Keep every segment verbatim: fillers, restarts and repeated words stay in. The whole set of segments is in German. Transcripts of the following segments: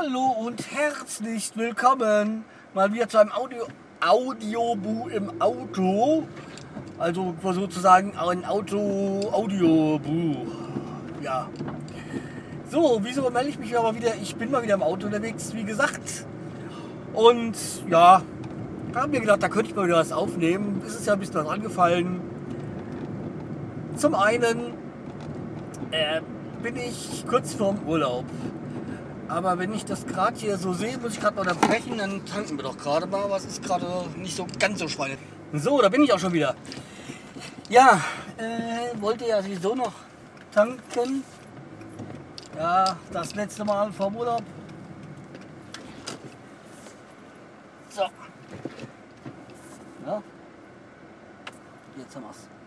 Hallo und herzlich willkommen mal wieder zu einem Audio Audiobuch im Auto. Also sozusagen ein Auto Audiobuch. Ja. So, wieso melde ich mich aber wieder? Ich bin mal wieder im Auto unterwegs, wie gesagt. Und ja, da haben wir gedacht, da könnte ich mal wieder was aufnehmen. Es ist ja ein bisschen was angefallen. Zum einen äh, bin ich kurz vorm Urlaub. Aber wenn ich das gerade hier so sehe, muss ich gerade mal unterbrechen, dann tanken wir doch gerade mal. Was ist gerade nicht so ganz so spannend. So, da bin ich auch schon wieder. Ja, äh, wollte ja sowieso noch tanken. Ja, das letzte Mal vorm Urlaub. So. Ja. Jetzt haben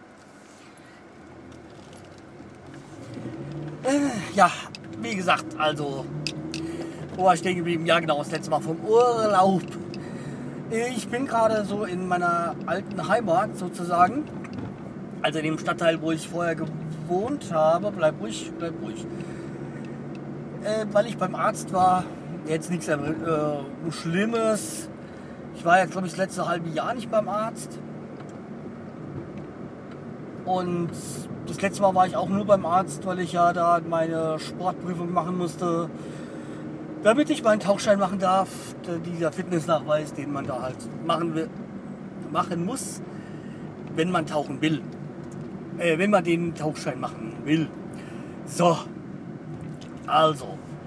wir's. Äh, ja, wie gesagt, also, wo war ich stehen geblieben? Ja, genau, das letzte Mal vom Urlaub. Ich bin gerade so in meiner alten Heimat sozusagen, also in dem Stadtteil, wo ich vorher gewohnt habe. Bleib ruhig, bleib ruhig. Äh, weil ich beim Arzt war, jetzt nichts äh, Schlimmes. Ich war jetzt, glaube ich, das letzte halbe Jahr nicht beim Arzt. Und das letzte Mal war ich auch nur beim Arzt, weil ich ja da meine Sportprüfung machen musste, damit ich meinen Tauchschein machen darf. Dieser Fitnessnachweis, den man da halt machen will, machen muss, wenn man tauchen will. Äh, wenn man den Tauchschein machen will. So. Also.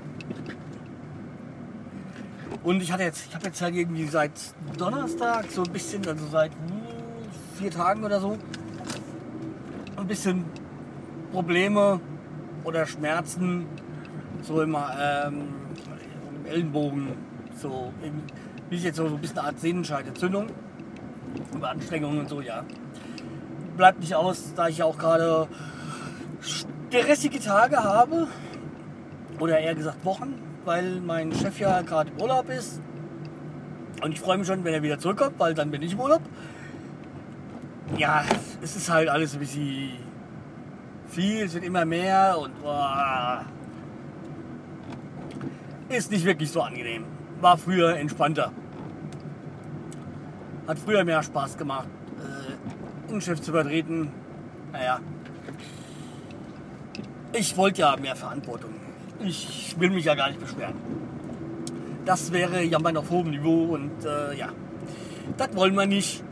Und ich hatte jetzt, ich habe jetzt halt irgendwie seit Donnerstag so ein bisschen, also seit vier Tagen oder so, ein bisschen Probleme oder Schmerzen, so immer ähm, im Ellenbogen, so wie ich jetzt so ein bisschen eine Art Sehnenscheidenentzündung, über Anstrengungen und so, ja. Bleibt nicht aus, da ich ja auch gerade stressige Tage habe, oder eher gesagt Wochen, weil mein Chef ja gerade im Urlaub ist. Und ich freue mich schon, wenn er wieder zurückkommt, weil dann bin ich im Urlaub. Ja, es ist halt alles ein bisschen viel, es wird immer mehr und boah, ist nicht wirklich so angenehm. War früher entspannter. Hat früher mehr Spaß gemacht, äh, einen Chef zu vertreten. Naja, ich wollte ja mehr Verantwortung. Ich will mich ja gar nicht beschweren. Das wäre Jammern auf hohem Niveau und äh, ja, das wollen wir nicht.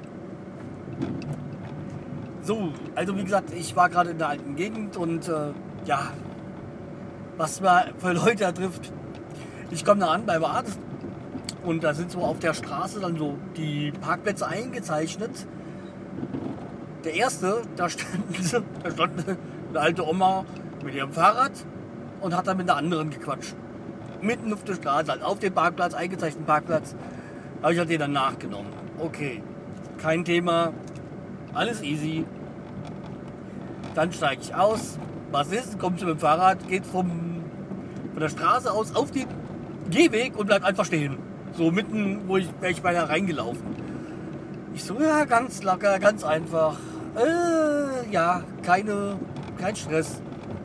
So, also wie gesagt, ich war gerade in der alten Gegend und äh, ja, was man für Leute da trifft. Ich komme da an beim Arzt und da sind so auf der Straße dann so die Parkplätze eingezeichnet. Der erste, da stand, da stand eine alte Oma mit ihrem Fahrrad und hat dann mit einer anderen gequatscht. Mitten auf der Straße, also auf dem Parkplatz, eingezeichneten Parkplatz, habe ich halt den dann nachgenommen. Okay, kein Thema, alles easy. Dann steige ich aus. Was ist? Kommt mit dem Fahrrad, geht vom, von der Straße aus auf den Gehweg und bleibt einfach stehen. So mitten, wo ich, wäre ich beinahe reingelaufen. Ich so, ja, ganz locker, ganz einfach. Äh, ja, keine, kein Stress.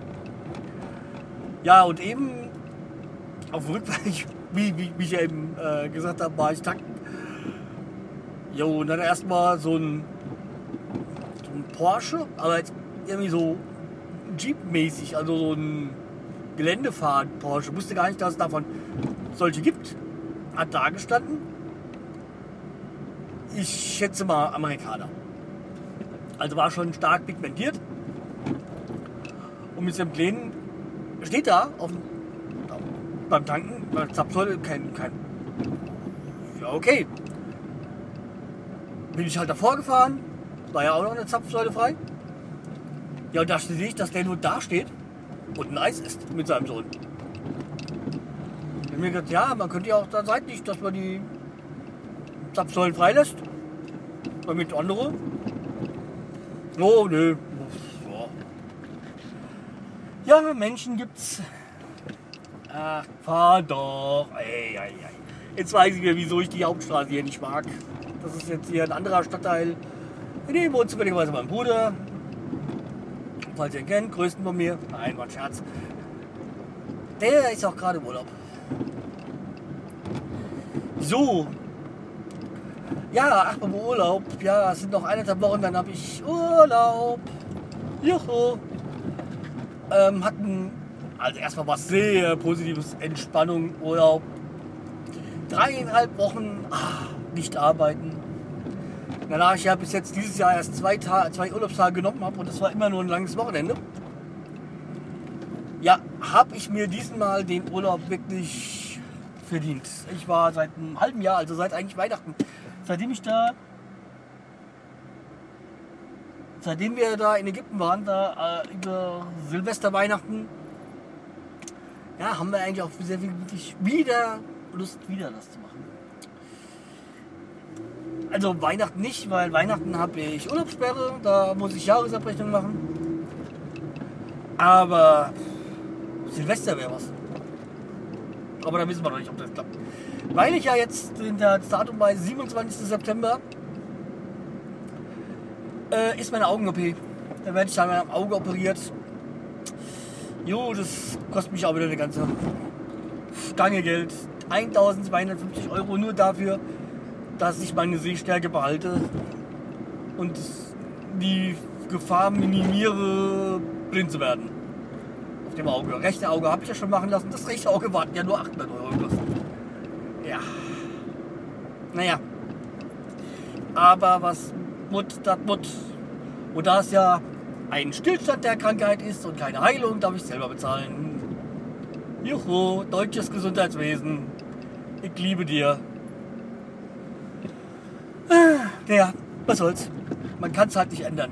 Ja, und eben auf dem Rückweg, wie, wie, wie ich ja eben äh, gesagt habe, war ich tanken. Jo, und dann erstmal so ein, so ein Porsche, aber jetzt irgendwie so Jeep-mäßig, also so ein Geländefahren-Porsche. Ich wusste gar nicht, dass es davon solche gibt. Hat da gestanden. Ich schätze mal Amerikaner. Also war schon stark pigmentiert. Und mit seinem kleinen steht da auf dem, beim Tanken, bei der Zapfsäule, kein, kein. Ja, okay. Bin ich halt davor gefahren. War ja auch noch eine Zapfsäule frei. Ja, und da sehe ich, dass der nur da steht und ein Eis isst mit seinem Sohn. Ich habe mir gedacht, ja, man könnte ja auch da seitlich, dass man die Zapfsäulen freilässt. Damit andere. Oh, nö. Ja, ja, Menschen gibt's. Ach, fahr doch. Ey, ey, ey. Jetzt weiß ich wieder, wieso ich die Hauptstraße hier nicht mag. Das ist jetzt hier ein anderer Stadtteil. In dem wohnt zufälligerweise mein Bruder. Falls ihr ihn kennt, größten von mir. Nein, war ein Scherz. Der ist auch gerade im Urlaub. So. Ja, ach, beim Urlaub. Ja, es sind noch eineinhalb Wochen, dann habe ich Urlaub. Juhu. Ähm, hatten, also erstmal was sehr Positives, Entspannung, Urlaub. Dreieinhalb Wochen ach, nicht arbeiten. Danach ich ja bis jetzt dieses Jahr erst zwei, Tage, zwei Urlaubstage genommen habe und das war immer nur ein langes Wochenende. Ja, habe ich mir diesmal den Urlaub wirklich verdient. Ich war seit einem halben Jahr, also seit eigentlich Weihnachten, seitdem ich da, seitdem wir da in Ägypten waren, da äh, über Silvester, Weihnachten, ja, haben wir eigentlich auch sehr viel wirklich wieder Lust, wieder das zu machen. Also Weihnachten nicht, weil Weihnachten habe ich Urlaubssperre, da muss ich Jahresabrechnung machen. Aber Silvester wäre was. Aber da wissen wir noch nicht, ob das klappt. Weil ich ja jetzt in der Datum bei siebenundzwanzigsten September äh, ist meine Augen-O P. Da werde ich dann am Auge operiert. Jo, das kostet mich auch wieder eine ganze Stange Geld. eintausendzweihundertfünfzig Euro nur dafür, dass ich meine Sehstärke behalte und die Gefahr minimiere, blind zu werden. Auf dem Auge. Rechte Auge habe ich ja schon machen lassen. Das rechte Auge warten ja nur achthundert Euro gekostet. Ja. Naja. Aber was Mut, das Mut. Und da es ja ein Stillstand der Krankheit ist und keine Heilung, darf ich selber bezahlen. Juhu, deutsches Gesundheitswesen. Ich liebe dir. Ja, was soll's. Man kann es halt nicht ändern.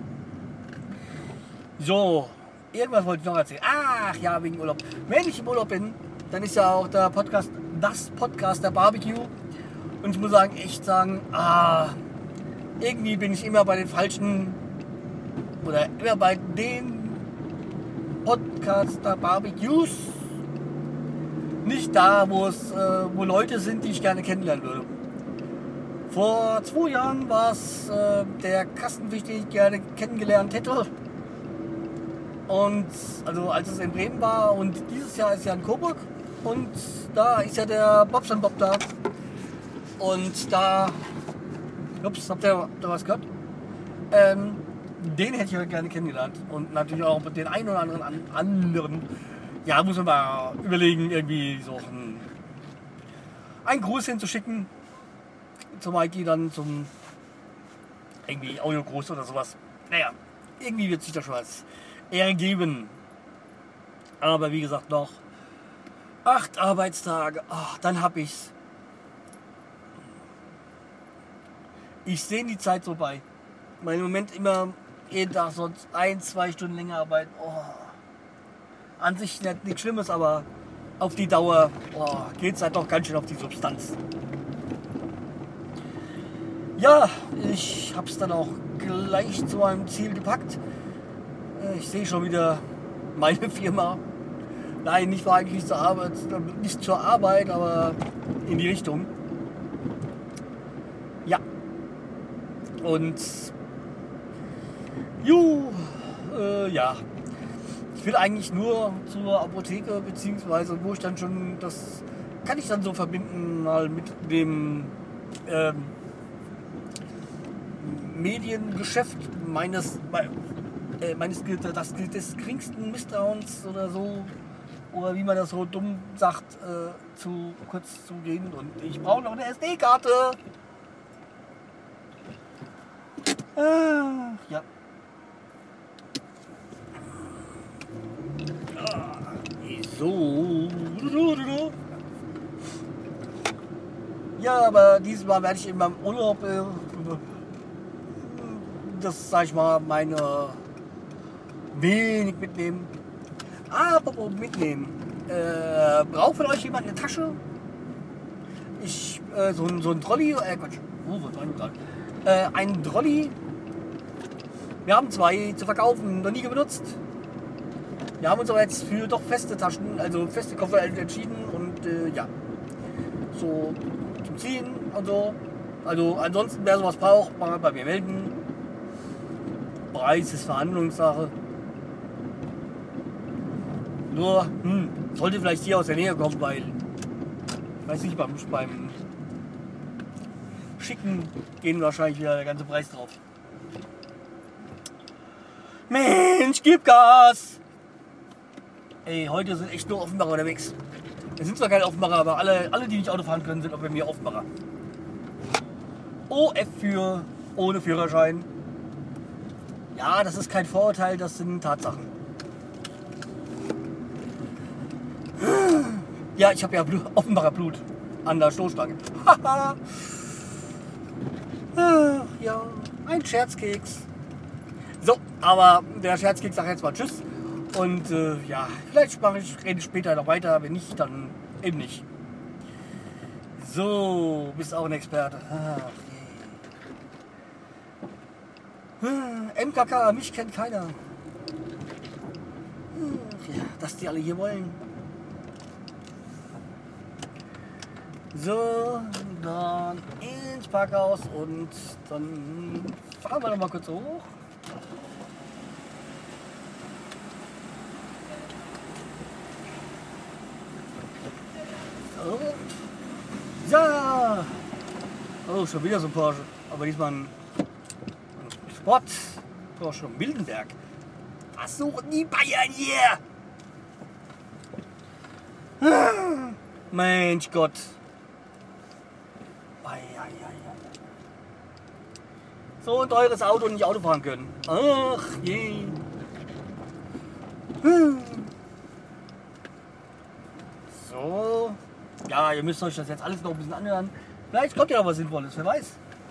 So, irgendwas wollte ich noch erzählen. Ach ja, wegen Urlaub. Wenn ich im Urlaub bin, dann ist ja auch der Podcast, das Podcast der Barbecue. Und ich muss sagen, echt sagen, ah, irgendwie bin ich immer bei den falschen, oder immer bei den Podcasts der Barbecues. Nicht da, wo es, äh, wo Leute sind, die ich gerne kennenlernen würde. Vor zwei Jahren war es äh, der Kastenfisch, den ich gerne kennengelernt hätte. Und also als es in Bremen war, und dieses Jahr ist ja in Coburg und da ist ja der Bobson Bob da. Und da, ups, habt ihr da was gehört? Ähm, den hätte ich gerne kennengelernt und natürlich auch den einen oder anderen anderen. Ja, muss man mal überlegen, irgendwie so einen, einen Gruß hinzuschicken. Zum Mikey dann zum irgendwie Audio-Groß oder sowas. Naja, irgendwie wird sich das schon was ergeben. Aber wie gesagt, noch acht Arbeitstage. Ach, dann hab ich's. Ich sehe die Zeit so bei. Mein Moment immer jeden Tag sonst ein, zwei Stunden länger arbeiten. Oh. An sich nicht, nichts Schlimmes, aber auf die Dauer oh, geht es halt doch ganz schön auf die Substanz. Ja, ich habe es dann auch gleich zu meinem Ziel gepackt. Ich sehe schon wieder meine Firma. Nein, nicht war eigentlich zur Arbeit, nicht zur Arbeit, aber in die Richtung. Ja. Und ju, äh, ja. Ich will eigentlich nur zur Apotheke, beziehungsweise wo ich dann schon, das kann ich dann so verbinden mal mit dem ähm, Mediengeschäft meines, äh, meines das, des geringsten Misstrauens oder so, oder wie man das so dumm sagt, äh, zu kurz zu gehen. Und ich brauche noch eine S D-Karte. Ah, ja. So. Ja, aber dieses Mal werde ich in meinem Urlaub, äh, das sag ich mal, meine wenig mitnehmen. Apropos mitnehmen. Äh, braucht von euch jemand eine Tasche? Ich, äh, so, ein, so ein Trolley, äh, Quatsch. Oh, was soll ich sagen? Äh, ein Trolley. Wir haben zwei zu verkaufen, noch nie benutzt. Wir haben uns aber jetzt für doch feste Taschen, also feste Koffer entschieden und äh, ja, so zum Ziehen und so. Also ansonsten, wer sowas braucht, mal bei mir melden. Preis ist Verhandlungssache. Nur, hm, sollte vielleicht hier aus der Nähe kommen, weil, ich weiß nicht, beim, beim schicken, gehen wahrscheinlich wieder der ganze Preis drauf. Mensch, gib Gas! Ey, heute sind echt nur Offenbarer unterwegs. Es sind zwar keine Offenbarer, aber alle, alle, die nicht Auto fahren können, sind auch bei mir Offenbarer. O F für ohne Führerschein. Ja, das ist kein Vorurteil, das sind Tatsachen. Ja, ich habe ja Blut, Offenbarer Blut an der Stoßstange. Haha. Ja, ein Scherzkeks. So, aber der Scherzkeks sagt jetzt mal Tschüss. Und äh, ja, vielleicht mache ich, rede später noch weiter. Wenn nicht, dann eben nicht. So, bist auch ein Experte. Ach, yeah. M K K, mich kennt keiner. Ach, ja, dass die alle hier wollen. So, dann ins Parkhaus und dann fahren wir noch mal kurz hoch. So. Ja! Oh, schon wieder so ein Porsche. Aber diesmal ein Sport. Porsche Mildenberg. Was suchen die Bayern hier? Mensch Gott. So ein teures Auto und nicht Auto fahren können. Ach je. So. Ja, ihr müsst euch das jetzt alles noch ein bisschen anhören. Vielleicht kommt ja noch was Sinnvolles, wer weiß.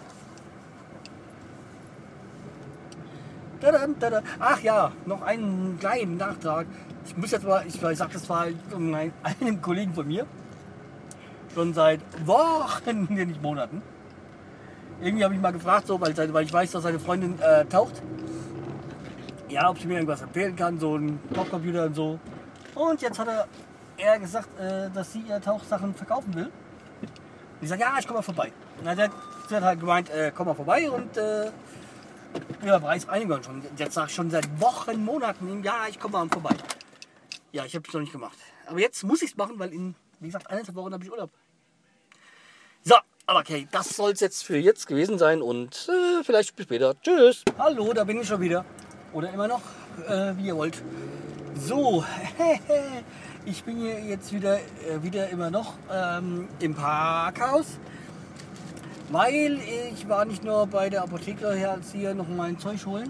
Ach ja, noch einen kleinen Nachtrag. Ich muss jetzt mal, ich sage das zwar einem Kollegen von mir, schon seit Wochen, nicht Monaten. Irgendwie habe ich mal gefragt, so, weil, weil ich weiß, dass seine Freundin äh, taucht. Ja, ob sie mir irgendwas empfehlen kann, so ein Tauchcomputer und so. Und jetzt hat er, er gesagt, äh, dass sie ihr Tauchsachen verkaufen will. Und ich sage, ja, ich komme mal vorbei. Und dann hat sie hat halt gemeint, äh, komm mal vorbei und äh, ja, Preis einigen wir uns schon. Jetzt sage ich schon seit Wochen, Monaten, ja, ich komme mal vorbei. Ja, ich habe es noch nicht gemacht. Aber jetzt muss ich es machen, weil in, wie gesagt, eineinhalb Wochen habe ich Urlaub. So. Aber okay, das soll es jetzt für jetzt gewesen sein und äh, vielleicht bis später. Tschüss. Hallo, da bin ich schon wieder. Oder immer noch, äh, wie ihr wollt. So, ich bin hier jetzt wieder, äh, wieder immer noch ähm, im Parkhaus. Weil ich war nicht nur bei der Apotheke jetzt hier noch mein Zeug holen,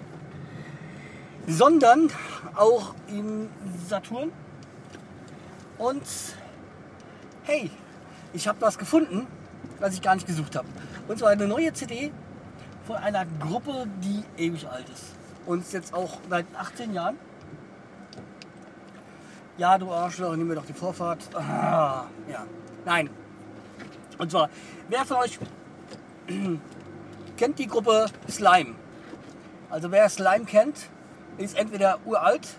sondern auch im Saturn. Und hey, ich habe was gefunden, was ich gar nicht gesucht habe. Und zwar eine neue C D von einer Gruppe, die ewig alt ist. Und jetzt auch seit achtzehn Jahren. Ja, du Arschloch, nimm mir doch die Vorfahrt. Ah, ja, nein. Und zwar, wer von euch kennt die Gruppe Slime? Also wer Slime kennt, ist entweder uralt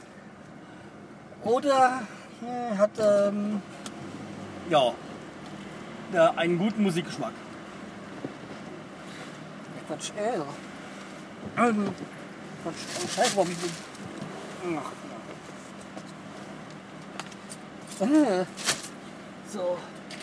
oder äh, hat ähm, ja, ja, einen guten Musikgeschmack. Quatsch, äh. Ähm, Quatsch, scheiße, warum ich bin. Äh, so.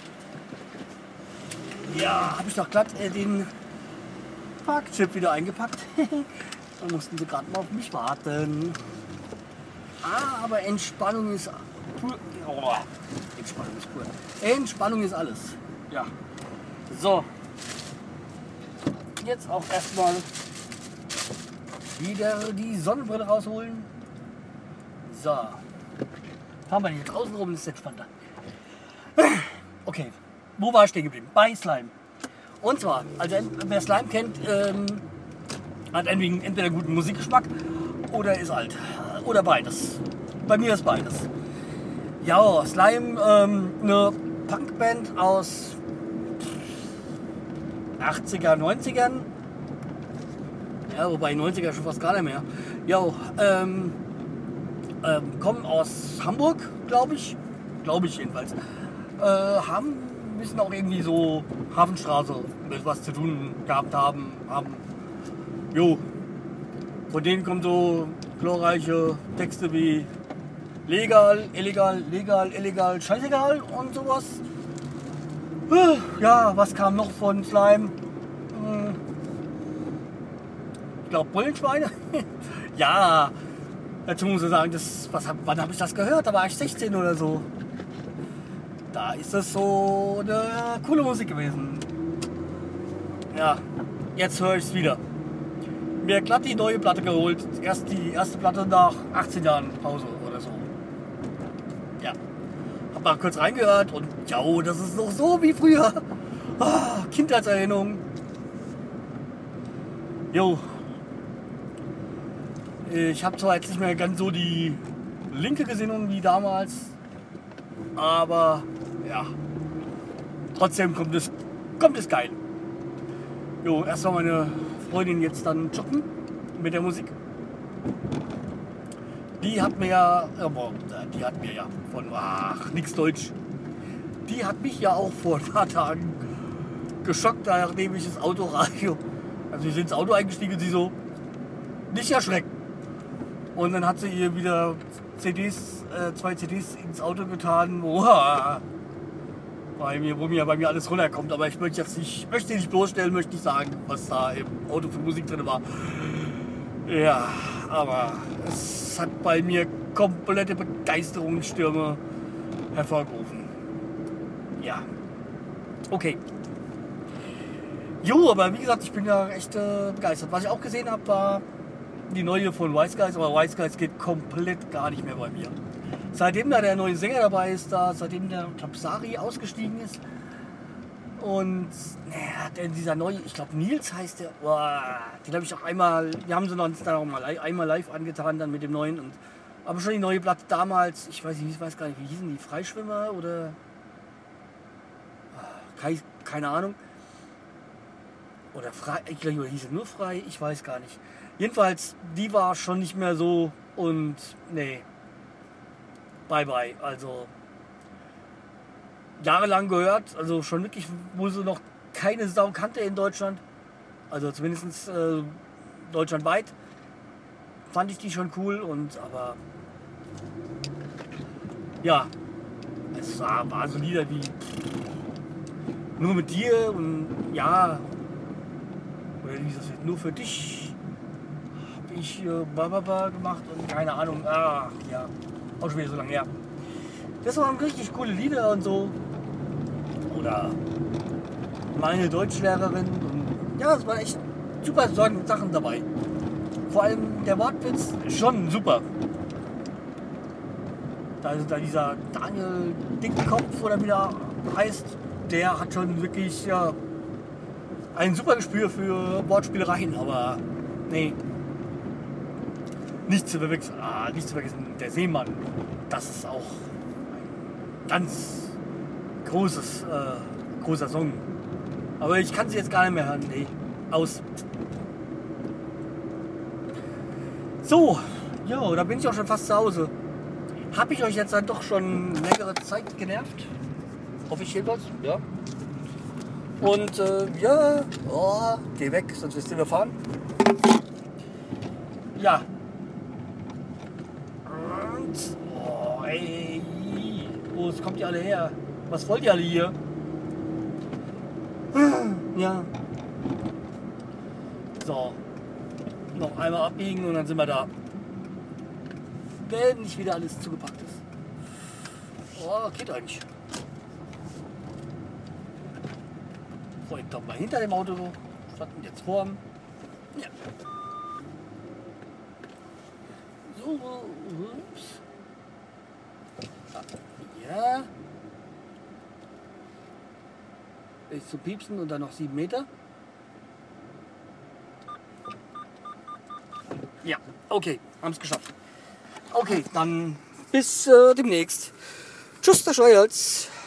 Ja, habe ich doch glatt äh, den Parkchip wieder eingepackt. Dann mussten sie gerade mal auf mich warten. Ah, aber Entspannung ist pur. Oh, Entspannung ist pur. Entspannung ist alles. Ja. So. Jetzt auch erstmal wieder die Sonnenbrille rausholen. So. Fahren wir jetzt außen rum, das ist entspannter. Okay. Wo war ich stehen geblieben? Bei Slime. Und zwar, also wer Slime kennt, ähm, hat entweder, entweder einen guten Musikgeschmack oder ist alt. Oder beides. Bei mir ist beides. Ja, Slime, ähm, eine Punkband aus achtziger, neunzigern. Ja, wobei neunziger schon fast gar nicht mehr. Ja, ähm, ähm, kommen aus Hamburg, glaube ich. Glaube ich jedenfalls. Äh, haben müssen auch irgendwie so Hafenstraße mit was zu tun gehabt haben. haben. Jo. Von denen kommen so glorreiche Texte wie legal, illegal, legal, illegal, scheißegal und sowas. Ja, was kam noch von Slime? Ich glaube Bullenschweine. Ja, dazu muss ich sagen, das, was, wann habe ich das gehört? Da war ich sechzehn oder so. Da ist das so eine coole Musik gewesen. Ja, jetzt höre ich es wieder. Mir glatt die neue Platte geholt. Erst die erste Platte nach achtzehn Jahren Pause oder so. Ja, hab mal kurz reingehört und ja, das ist noch so wie früher. Ah, Kindheitserinnerung. Jo. Ich habe zwar jetzt nicht mehr ganz so die linke Gesinnung wie damals, aber ja, trotzdem kommt es, kommt es geil. Jo, erst war meine Freundin jetzt dann joggen mit der Musik. Die hat mir ja, die hat mir ja von, ach, nix Deutsch. Die hat mich ja auch vor ein paar Tagen geschockt, nachdem ich das Autoradio, also wir sind ins Auto eingestiegen und sie so, nicht erschrecken. Und dann hat sie ihr wieder C Ds, äh, zwei C Ds ins Auto getan, wo, bei mir, wo mir bei mir alles runterkommt. Aber ich möchte jetzt nicht, möchte nicht bloßstellen, möchte nicht sagen, was da im Auto für Musik drin war. Ja, aber es hat bei mir komplette Begeisterungsstürme hervorgerufen. Ja, okay. Jo, aber wie gesagt, ich bin ja echt äh, begeistert. Was ich auch gesehen habe, war die neue von Wise Guys, aber Wise Guys geht komplett gar nicht mehr bei mir. Seitdem da der neue Sänger dabei ist, da, seitdem der Tapsari ausgestiegen ist und naja, dieser neue, ich glaube Nils heißt der, boah, den habe ich auch einmal, wir haben sie uns dann auch mal einmal live angetan dann mit dem neuen, und aber schon die neue Platte damals, ich weiß nicht, ich weiß gar nicht, wie hießen die, Freischwimmer oder keine, keine Ahnung. Oder frei, ich glaube, hieß es nur frei, ich weiß gar nicht. Jedenfalls, die war schon nicht mehr so und nee, bye bye. Also jahrelang gehört, also schon wirklich, wo sie noch keine Sau kannte in Deutschland, also zumindest äh, deutschlandweit, fand ich die schon cool, und aber ja, es war, war so Lieder wie Nur mit dir und ja, oder dieses Nur für dich habe ich äh, Bababa gemacht und keine Ahnung, ach ja, auch schon wieder so lange her. Das waren richtig coole Lieder und so. Oder Meine Deutschlehrerin. Und ja, es waren echt super Sachen dabei. Vor allem der Wortwitz schon super. Da ist da dieser Daniel Dickkopf oder wie der heißt, der hat schon wirklich ja, ein super Gespür für Wortspielereien, aber nee. Nicht zu verwechseln, ah, nicht zu vergessen, der Seemann, das ist auch ein ganz großes, äh, großer Song. Aber ich kann sie jetzt gar nicht mehr hören, nee, aus. So, ja, da bin ich auch schon fast zu Hause. Habe ich euch jetzt dann doch schon längere Zeit genervt? Hoffe ich jedenfalls, ja. Und äh, ja, oh, geh weg, sonst wirst du überfahren. Ja. Und, oh, ey, wo kommt ihr alle her? Was wollt ihr alle hier? Ja. So. Noch einmal abbiegen und dann sind wir da. Wenn nicht wieder alles zugepackt ist. Oh, geht eigentlich. So, ich glaube mal hinter dem Auto. Standen jetzt vorn. Ja. So, ups. Ja. Bis zu piepsen und dann noch sieben Meter. Ja, okay, haben es geschafft. Okay, dann bis äh, demnächst. Tschüss, der Scheuerz.